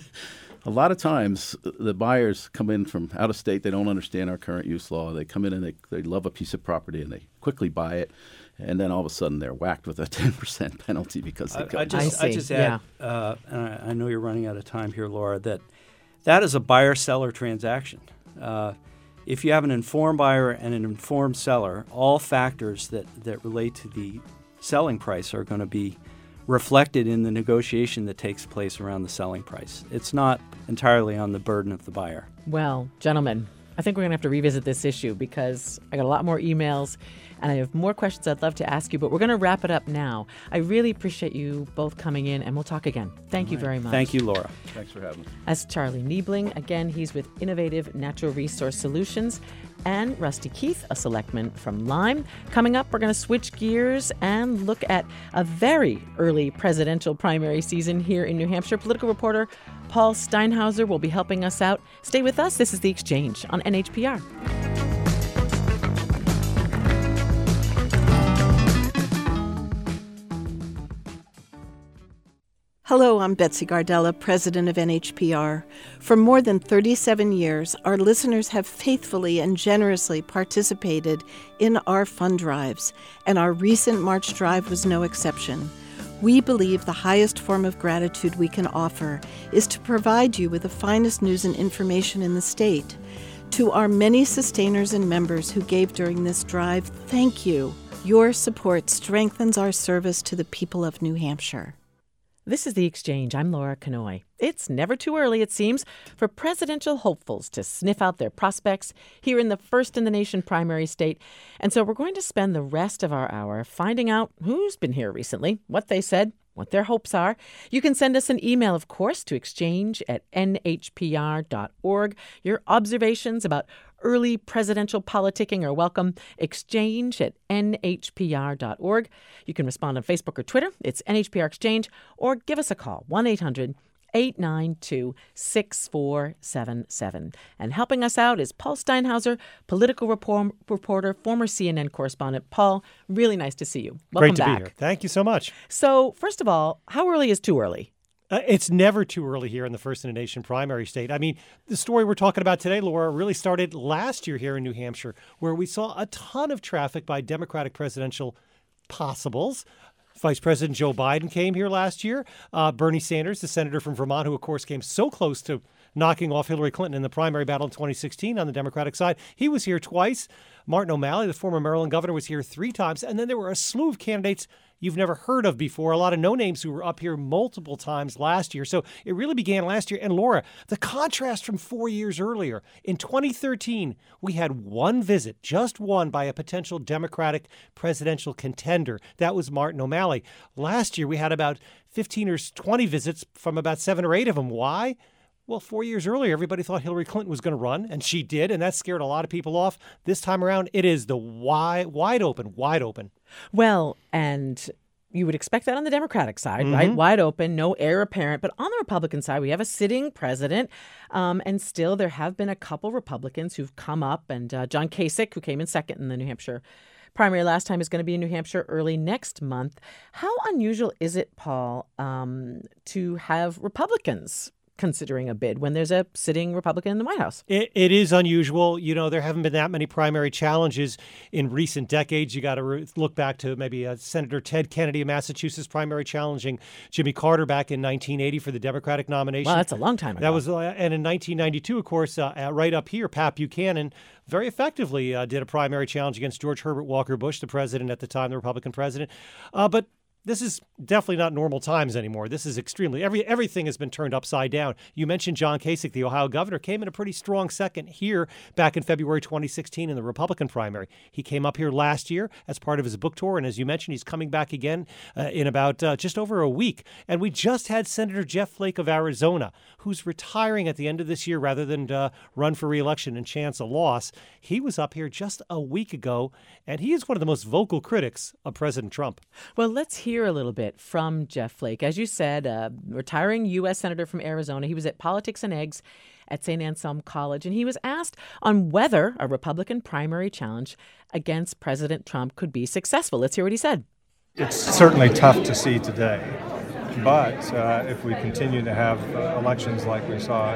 a lot of times the buyers come in from out of state. They don't understand our current use law. They come in and they, they love a piece of property and they quickly buy it. And then all of a sudden they're whacked with a ten percent penalty because they I, go. I just, I I just add, yeah. uh, and I, I know you're running out of time here, Laura, that that is a buyer-seller transaction. Uh, if you have an informed buyer and an informed seller, all factors that, that relate to the selling price are going to be reflected in the negotiation that takes place around the selling price. It's not entirely on the burden of the buyer. Well, gentlemen, I think we're going to have to revisit this issue because I got a lot more emails and I have more questions I'd love to ask you, but we're going to wrap it up now. I really appreciate you both coming in, and we'll talk again. Thank you very much. Thank you, Laura. Thanks for having us. As Charlie Niebling, again, he's with Innovative Natural Resource Solutions, and Rusty Keith, a selectman from Lyme. Coming up, we're going to switch gears and look at a very early presidential primary season here in New Hampshire. Political reporter Paul Steinhauser will be helping us out. Stay with us. This is The Exchange on N H P R. Hello, I'm Betsy Gardella, president of N H P R. For more than thirty-seven years, our listeners have faithfully and generously participated in our fund drives, and our recent March drive was no exception. We believe the highest form of gratitude we can offer is to provide you with the finest news and information in the state. To our many sustainers and members who gave during this drive, thank you. Your support strengthens our service to the people of New Hampshire. This is The Exchange. I'm Laura Kanoy. It's never too early, it seems, for presidential hopefuls to sniff out their prospects here in the first-in-the-nation primary state. And so we're going to spend the rest of our hour finding out who's been here recently, what they said, what their hopes are. You can send us an email, of course, to exchange at n h p r dot org. Your observations about early presidential politicking are welcome. Exchange at n h p r dot org. You can respond on Facebook or Twitter. It's N H P R Exchange. Or give us a call, one eight hundred eight nine two six four seven seven. And helping us out is Paul Steinhauser, political report, reporter, former C N N correspondent. Paul, really nice to see you. Welcome Great to back. be here. Thank you so much. So, first of all, how early is too early? Uh, it's never too early here in the First in a Nation primary state. I mean, the story we're talking about today, Laura, really started last year here in New Hampshire, where we saw a ton of traffic by Democratic presidential possibles. Vice President Joe Biden came here last year. Uh, Bernie Sanders, the senator from Vermont, who, of course, came so close to knocking off Hillary Clinton in the primary battle in twenty sixteen on the Democratic side. He was here twice. Martin O'Malley, the former Maryland governor, was here three times. And then there were a slew of candidates you've never heard of before, a lot of no-names who were up here multiple times last year. So it really began last year. And Laura, the contrast from four years earlier, in twenty thirteen, we had one visit, just one, by a potential Democratic presidential contender. That was Martin O'Malley. Last year, we had about fifteen or twenty visits from about seven or eight of them. Why? Well, four years earlier, everybody thought Hillary Clinton was going to run, and she did, and that scared a lot of people off. This time around, it is the wide, wide open, wide open. Well, and you would expect that on the Democratic side, Mm-hmm. right? Wide open, no heir apparent. But on the Republican side, we have a sitting president, um, and still there have been a couple Republicans who've come up, and uh, John Kasich, who came in second in the New Hampshire primary last time, is going to be in New Hampshire early next month. How unusual is it, Paul, um, to have Republicans considering a bid when there's a sitting Republican in the White House? It, it is unusual. You know, there haven't been that many primary challenges in recent decades. You got to re- look back to maybe uh, Senator Ted Kennedy of Massachusetts primary challenging Jimmy Carter back in nineteen eighty for the Democratic nomination. Well, that's a long time ago. That was, uh, and in nineteen ninety-two, of course, uh, uh, right up here, Pat Buchanan very effectively uh, did a primary challenge against George Herbert Walker Bush, the president at the time, the Republican president. Uh, but This is definitely not normal times anymore. This is extremely, every everything has been turned upside down. You mentioned John Kasich, the Ohio governor, came in a pretty strong second here back in February twenty sixteen in the Republican primary. He came up here last year as part of his book tour, and as you mentioned, he's coming back again uh, in about uh, just over a week. And we just had Senator Jeff Flake of Arizona, who's retiring at the end of this year rather than uh, run for re-election and chance a loss. He was up here just a week ago, and he is one of the most vocal critics of President Trump. Well, let's hear a little bit from Jeff Flake. As you said, a retiring U S Senator from Arizona. He was at Politics and Eggs at Saint Anselm College, and he was asked on whether a Republican primary challenge against President Trump could be successful. Let's hear what he said. It's certainly tough to see today, but uh, if we continue to have uh, elections like we saw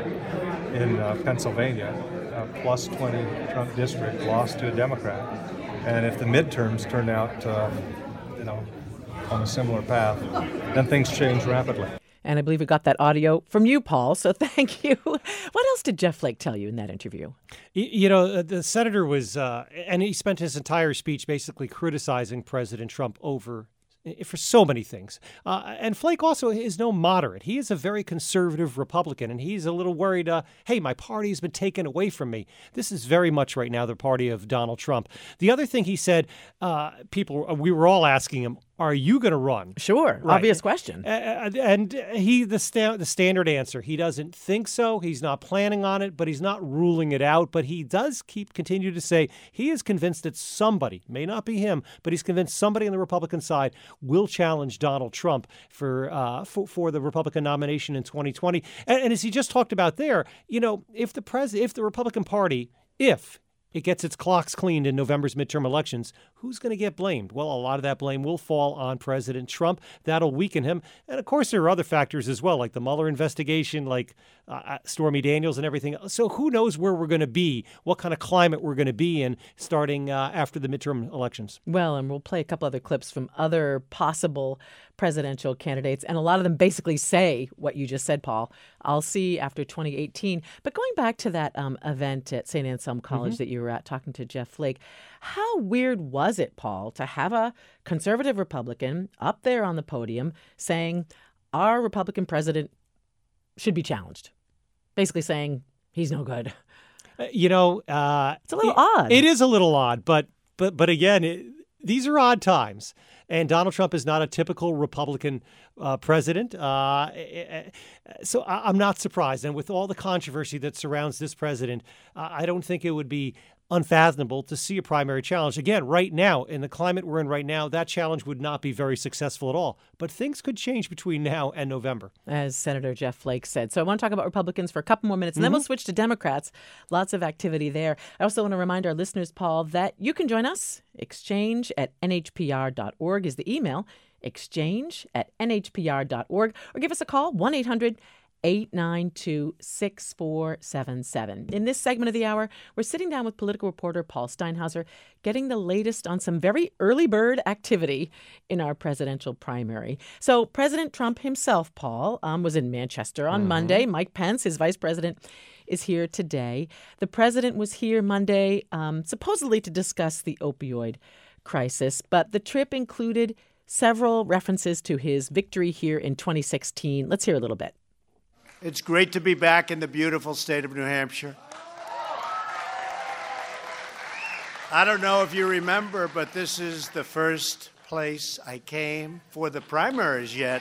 in uh, Pennsylvania, uh, plus twenty Trump district lost to a Democrat, and if the midterms turn out, uh, you know, on a similar path, then things change rapidly. And I believe we got that audio from you, Paul, so thank you. What else did Jeff Flake tell you in that interview? You know, the senator was, uh, and he spent his entire speech basically criticizing President Trump over for so many things. Uh, and Flake also is no moderate. He is a very conservative Republican, and he's a little worried, uh, hey, my party has been taken away from me. This is very much right now the party of Donald Trump. The other thing he said, uh, people, we were all asking him, are you going to run? Sure. Right. Obvious question. Uh, and he, the, sta- the standard answer, he doesn't think so. He's not planning on it, but he's not ruling it out. But he does keep continue to say he is convinced that somebody, may not be him, but he's convinced somebody on the Republican side will challenge Donald Trump for uh, for, for the Republican nomination in twenty twenty. And, and as he just talked about there, you know, if the pres- if the Republican Party, if it gets its clocks cleaned in November's midterm elections, who's going to get blamed? Well, a lot of that blame will fall on President Trump. That'll weaken him. And, of course, there are other factors as well, like the Mueller investigation, like uh, Stormy Daniels and everything. So who knows where we're going to be, what kind of climate we're going to be in starting uh, after the midterm elections. Well, and we'll play a couple other clips from other possible presidential candidates, and a lot of them basically say what you just said, Paul. I'll see after twenty eighteen. But going back to that um, event at Saint Anselm College mm-hmm. that you were at talking to Jeff Flake, how weird was it, Paul, to have a conservative Republican up there on the podium saying our Republican president should be challenged, basically saying he's no good? Uh, you know, uh, it's a little it, odd. It is a little odd, but but but again, it, these are odd times. And Donald Trump is not a typical Republican uh, president. Uh, so I'm not surprised. And with all the controversy that surrounds this president, uh, I don't think it would be unfathomable to see a primary challenge. Again, right now, in the climate we're in right now, that challenge would not be very successful at all. But things could change between now and November. As Senator Jeff Flake said. So I want to talk about Republicans for a couple more minutes, and mm-hmm. then we'll switch to Democrats. Lots of activity there. I also want to remind our listeners, Paul, that you can join us. Exchange at N H P R dot org is the email. exchange at N H P R dot org, or give us a call, one eight hundred eight nine two six four seven seven. In this segment of the hour, we're sitting down with political reporter Paul Steinhauser, getting the latest on some very early bird activity in our presidential primary. So President Trump himself, Paul, um, was in Manchester on mm-hmm. Monday. Mike Pence, his vice president, is here today. The president was here Monday, um, supposedly to discuss the opioid crisis, but the trip included several references to his victory here in twenty sixteen. Let's hear a little bit. It's great to be back in the beautiful state of New Hampshire. I don't know if you remember, but this is the first place I came for the primaries yet.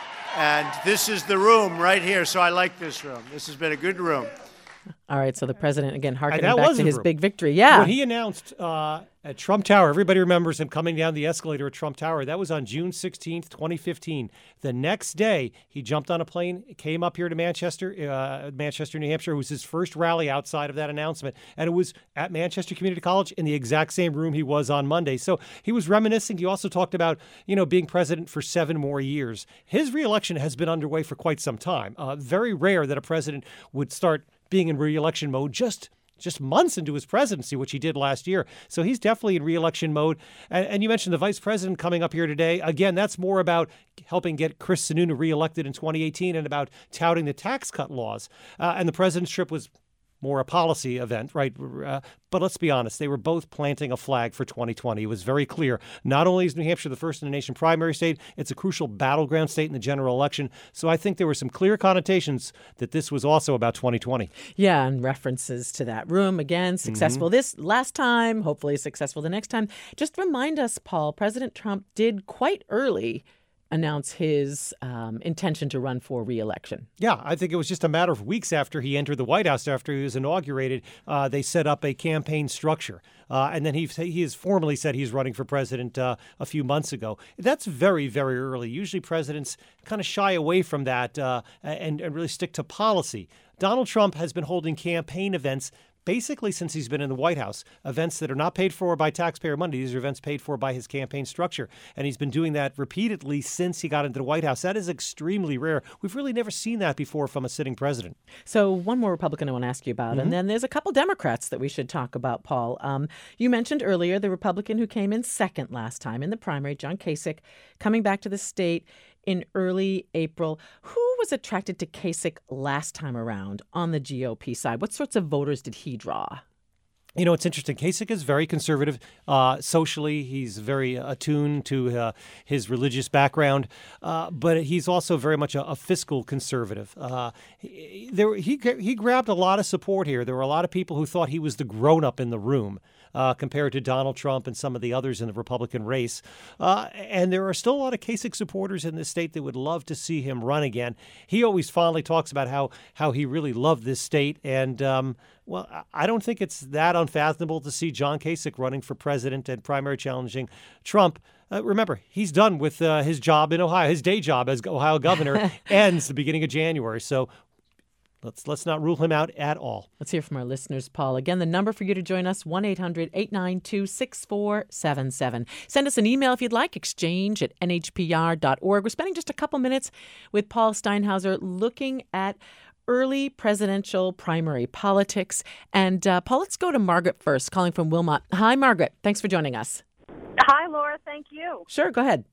And this is the room right here, so I like this room. This has been a good room. All right, so the president, again, harkening that back was to the his room. big victory. Yeah. When he announced uh, at Trump Tower, everybody remembers him coming down the escalator at Trump Tower. That was on June sixteenth, twenty fifteen. The next day, he jumped on a plane, came up here to Manchester, uh, Manchester, New Hampshire. It was his first rally outside of that announcement. And it was at Manchester Community College in the exact same room he was on Monday. So he was reminiscing. He also talked about, you know, being president for seven more years. His reelection has been underway for quite some time. Uh, very rare that a president would start being in re-election mode just just months into his presidency, which he did last year. So he's definitely in re-election mode. And, and you mentioned the vice president coming up here today. Again, that's more about helping get Chris Sununu reelected in twenty eighteen and about touting the tax cut laws. Uh, and the president's trip was more a policy event, right? Uh, but let's be honest, they were both planting a flag for twenty twenty. It was very clear. Not only is New Hampshire the first in the nation primary state, it's a crucial battleground state in the general election. So I think there were some clear connotations that this was also about twenty twenty. Yeah, and references to that room. Again, successful mm-hmm. this last time, hopefully successful the next time. Just remind us, Paul, President Trump did quite early announce his um, intention to run for re-election. Yeah, I think it was just a matter of weeks after he entered the White House, after he was inaugurated, uh, they set up a campaign structure. Uh, and then he he has formally said he's running for president uh, a few months ago. That's very, very early. Usually presidents kind of shy away from that uh, and, and really stick to policy. Donald Trump has been holding campaign events basically since he's been in the White House, events that are not paid for by taxpayer money. These are events paid for by his campaign structure. And he's been doing that repeatedly since he got into the White House. That is extremely rare. We've really never seen that before from a sitting president. So one more Republican I want to ask you about, mm-hmm. and then there's a couple Democrats that we should talk about, Paul. Um, you mentioned earlier the Republican who came in second last time in the primary, John Kasich, coming back to the state in early April. Who was attracted to Kasich last time around on the G O P side? What sorts of voters did he draw? You know, it's interesting. Kasich is very conservative uh, socially. He's very attuned to uh, his religious background, uh, but he's also very much a, a fiscal conservative. Uh, he, there, he he grabbed a lot of support here. There were a lot of people who thought he was the grown-up in the room uh, compared to Donald Trump and some of the others in the Republican race. Uh, and there are still a lot of Kasich supporters in the state that would love to see him run again. He always fondly talks about how how he really loved this state, and um, well, I don't think it's that unfathomable to see John Kasich running for president and primary challenging Trump. Uh, remember, he's done with uh, his job in Ohio. His day job as Ohio governor ends the beginning of January. So let's let's not rule him out at all. Let's hear from our listeners, Paul. Again, the number for you to join us, one eight hundred eight nine two six four seven seven. Send us an email if you'd like, exchange at N H P R dot org. We're spending just a couple minutes with Paul Steinhauser looking at early presidential primary politics. And uh, Paul, let's go to Margaret first, calling from Wilmot. Hi, Margaret. Thanks for joining us. Hi, Laura. Thank you. Sure. Go ahead.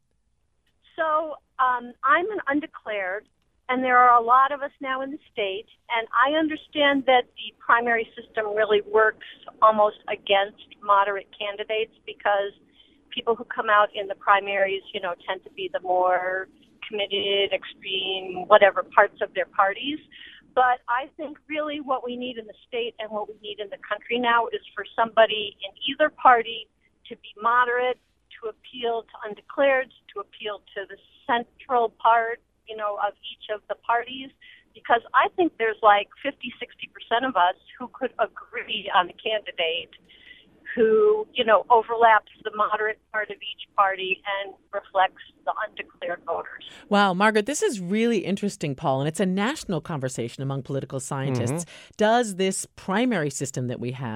So um, I'm an undeclared, and there are a lot of us now in the state. And I understand that the primary system really works almost against moderate candidates because people who come out in the primaries, you know, tend to be the more committed, extreme, whatever parts of their parties. But I think really what we need in the state and what we need in the country now is for somebody in either party to be moderate, to appeal to undeclareds, to appeal to the central part, you know, of each of the parties. Because I think there's like fifty, sixty percent of us who could agree on a candidate who, you know, overlaps the moderate part of each party and reflects the undeclared voters. Wow, Margaret, this is really interesting, Paul, and it's a national conversation among political scientists. Mm-hmm. Does this primary system that we have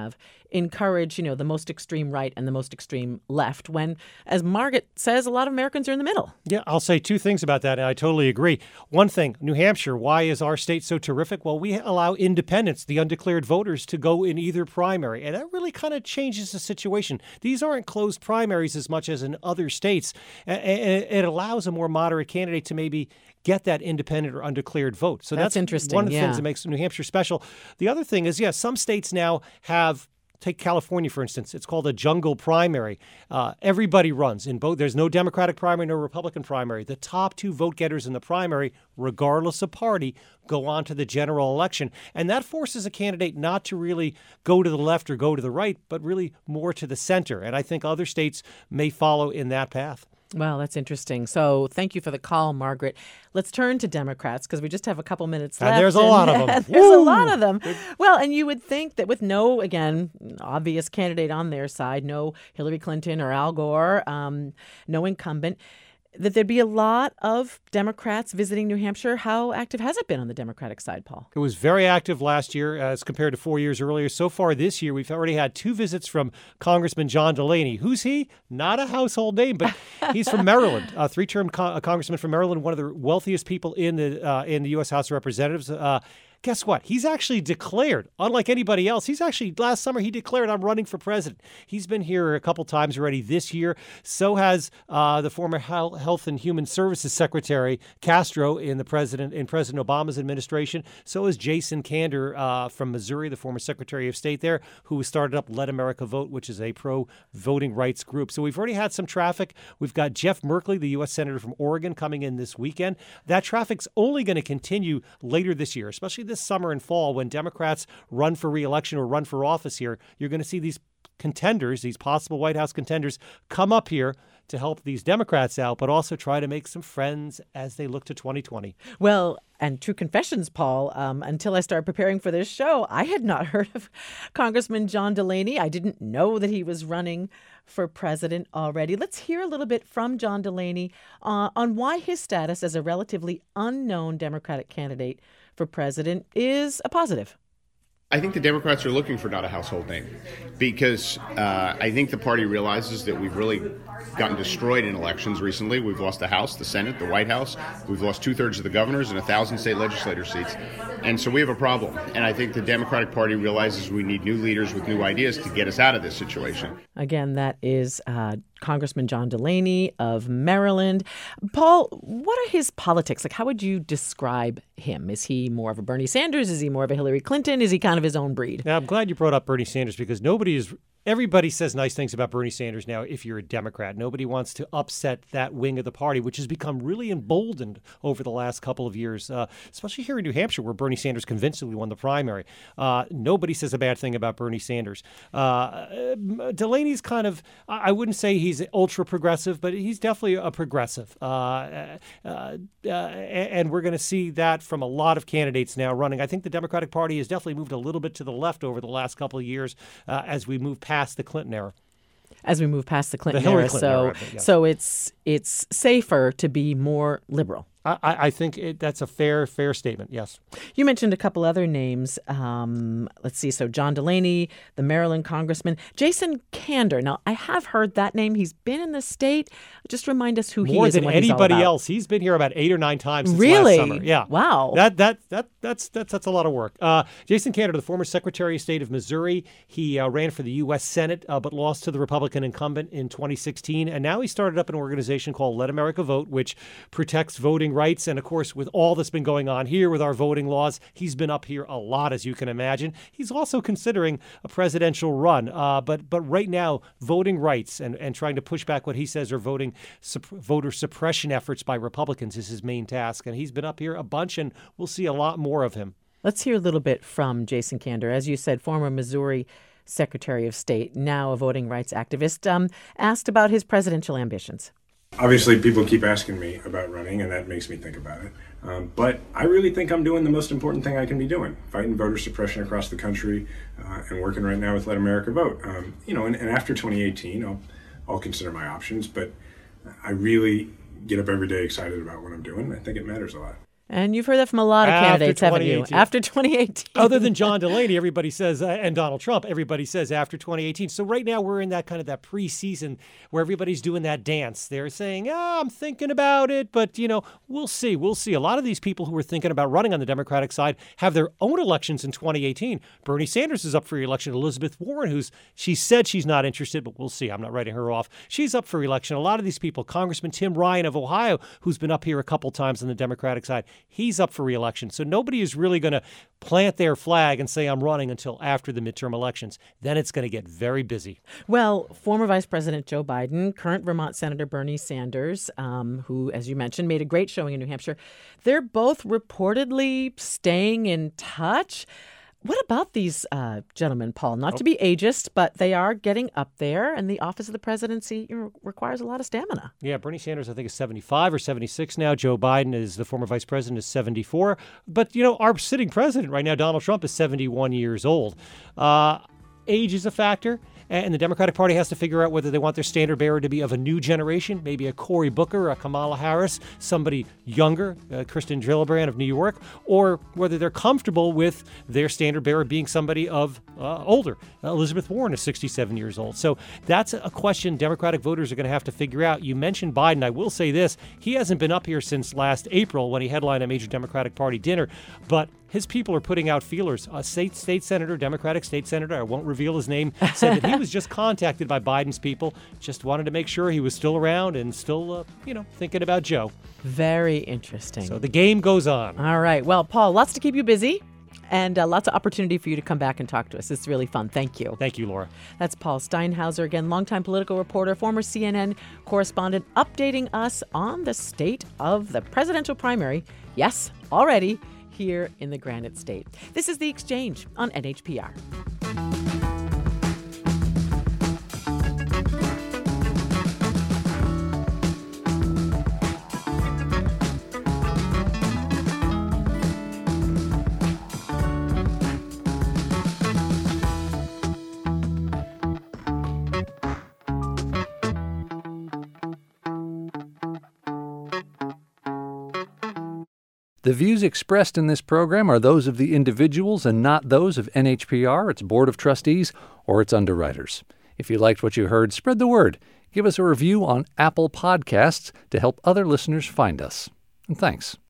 encourage, you know, the most extreme right and the most extreme left when, as Margaret says, a lot of Americans are in the middle. Yeah, I'll say two things about that, and I totally agree. One thing, New Hampshire, why is our state so terrific? Well, we allow independents, the undeclared voters, to go in either primary, and that really kind of changes the situation. These aren't closed primaries as much as in other states, and it allows a more moderate candidate to maybe get that independent or undeclared vote. So that's, that's interesting. One of the yeah. things that makes New Hampshire special. The other thing is, yeah, some states now have, take California, for instance. It's called a jungle primary. Uh, everybody runs in both. There's no Democratic primary, no Republican primary. The top two vote getters in the primary, regardless of party, go on to the general election. And that forces a candidate not to really go to the left or go to the right, but really more to the center. And I think other states may follow in that path. Well, that's interesting. So thank you for the call, Margaret. Let's turn to Democrats because we just have a couple minutes left. And there's a lot of them. There's Woo! a lot of them. Well, and you would think that with no, again, obvious candidate on their side, no Hillary Clinton or Al Gore, um, no incumbent, that there'd be a lot of Democrats visiting New Hampshire. How active has it been on the Democratic side, Paul? It was very active last year as compared to four years earlier. So far this year, we've already had two visits from Congressman John Delaney. Who's he? Not a household name, but he's from Maryland, a three-term co- a congressman from Maryland, one of the wealthiest people in the uh, in the U S House of Representatives. Uh, Guess what? He's actually declared, unlike anybody else, he's actually, last summer, he declared, I'm running for president. He's been here a couple times already this year. So has uh, the former Health and Human Services Secretary Castro in the president in President Obama's administration. So is Jason Kander uh, from Missouri, the former Secretary of State there, who started up Let America Vote, which is a pro-voting rights group. So we've already had some traffic. We've got Jeff Merkley, the U S Senator from Oregon, coming in this weekend. That traffic's only going to continue later this year, especially this summer and fall when Democrats run for re-election or run for office here. You're going to see these contenders, these possible White House contenders, come up here to help these Democrats out, but also try to make some friends as they look to twenty twenty. Well, and true confessions, Paul, um, until I started preparing for this show, I had not heard of Congressman John Delaney. I didn't know that he was running for president already. Let's hear a little bit from John Delaney uh, on why his status as a relatively unknown Democratic candidate for president is a positive. I think the Democrats are looking for not a household name because uh, I think the party realizes that we've really gotten destroyed in elections recently. We've lost the House, the Senate, the White House. We've lost two-thirds of the governors and a thousand state legislator seats. And so we have a problem. And I think the Democratic Party realizes we need new leaders with new ideas to get us out of this situation. Again, that is uh, Congressman John Delaney of Maryland. Paul, what are his politics? Like, how would you describe him? Is he more of a Bernie Sanders? Is he more of a Hillary Clinton? Is he kind of his own breed? Now, I'm glad you brought up Bernie Sanders because nobody is... Everybody says nice things about Bernie Sanders now if you're a Democrat. Nobody wants to upset that wing of the party, which has become really emboldened over the last couple of years, uh, especially here in New Hampshire where Bernie Sanders convincingly won the primary. Uh, nobody says a bad thing about Bernie Sanders. Uh, Delaney's kind of, I wouldn't say he's ultra progressive, but he's definitely a progressive. Uh, uh, uh, and we're going to see that from a lot of candidates now running. I think the Democratic Party has definitely moved a little bit to the left over the last couple of years uh, as we move past past the Clinton era. As we move past the Clinton the Hillary era, Clinton so era, yes. so it's it's safer to be more liberal. I, I think it, that's a fair, fair statement, yes. You mentioned a couple other names. Um, let's see. So John Delaney, the Maryland congressman. Jason Kander. Now, I have heard that name. He's been in the state. Just remind us who More he is than and what he's all anybody about. else. He's been here about eight or nine times since really? last summer. Yeah. Wow. That that that that's that's that's a lot of work. Uh, Jason Kander, the former Secretary of State of Missouri. He uh, ran for the U S Senate, uh, but lost to the Republican incumbent in twenty sixteen. And now he started up an organization called Let America Vote, which protects voting rights. And, of course, with all that's been going on here with our voting laws, he's been up here a lot, as you can imagine. He's also considering a presidential run. Uh, but but right now, voting rights and, and trying to push back what he says are voting sup- voter suppression efforts by Republicans is his main task. And he's been up here a bunch, and we'll see a lot more of him. Let's hear a little bit from Jason Kander. As you said, former Missouri Secretary of State, now a voting rights activist, um, asked about his presidential ambitions. Obviously, people keep asking me about running, and that makes me think about it. Um, but I really think I'm doing the most important thing I can be doing, fighting voter suppression across the country uh, and working right now with Let America Vote. Um, you know, and, and after twenty eighteen, I'll, I'll consider my options, but I really get up every day excited about what I'm doing. I think it matters a lot. And you've heard that from a lot of After candidates, haven't you? After twenty eighteen. Other than John Delaney, everybody says, uh, and Donald Trump, everybody says after twenty eighteen. So right now we're in that kind of that preseason where everybody's doing that dance. They're saying, oh, I'm thinking about it, but, you know, we'll see. We'll see. A lot of these people who are thinking about running on the Democratic side have their own elections in twenty eighteen. Bernie Sanders is up for re-election. Elizabeth Warren, who's she said she's not interested, but we'll see. I'm not writing her off. She's up for re-election. A lot of these people, Congressman Tim Ryan of Ohio, who's been up here a couple times on the Democratic side, he's up for re-election. So nobody is really going to plant their flag and say I'm running until after the midterm elections. Then it's going to get very busy. Well, former Vice President Joe Biden, current Vermont Senator Bernie Sanders, um, who, as you mentioned, made a great showing in New Hampshire, they're both reportedly staying in touch. What about these uh, gentlemen, Paul? Not oh. to be ageist, but they are getting up there, and the office of the presidency you know, requires a lot of stamina. Yeah, Bernie Sanders, I think, is seventy-five or seventy-six now. Joe Biden is the former vice president, is seventy-four. But, you know, our sitting president right now, Donald Trump, is seventy-one years old. Uh, age is a factor. And the Democratic Party has to figure out whether they want their standard bearer to be of a new generation, maybe a Cory Booker, a Kamala Harris, somebody younger, uh, Kristen Gillibrand of New York, or whether they're comfortable with their standard bearer being somebody of uh, older. Uh, Elizabeth Warren is sixty-seven years old. So that's a question Democratic voters are going to have to figure out. You mentioned Biden. I will say this. He hasn't been up here since last April when he headlined a major Democratic Party dinner, but his people are putting out feelers. A state state senator, Democratic state senator, I won't reveal his name, said that he was just contacted by Biden's people, just wanted to make sure he was still around and still, uh, you know, thinking about Joe. Very interesting. So the game goes on. All right. Well, Paul, lots to keep you busy and uh, lots of opportunity for you to come back and talk to us. It's really fun. Thank you. Thank you, Laura. That's Paul Steinhauser, again, longtime political reporter, former C N N correspondent, updating us on the state of the presidential primary. Yes, already here in the Granite State. This is The Exchange on N H P R. The views expressed in this program are those of the individuals and not those of N H P R, its Board of Trustees, or its underwriters. If you liked what you heard, spread the word. Give us a review on Apple Podcasts to help other listeners find us. And thanks.